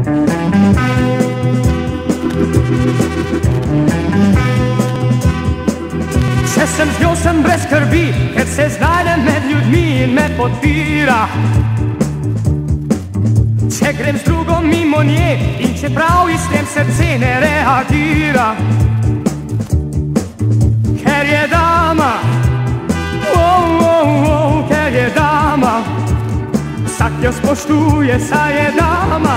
Če sem z njo, sem brez skrbi, ker se znajdem med ljudmi in me podpira. Če grem z drugo mimo nje in čeprav iz tem srce ne reagira, ker je dama, ker je dama, vsak jo spoštuje, saj je dama.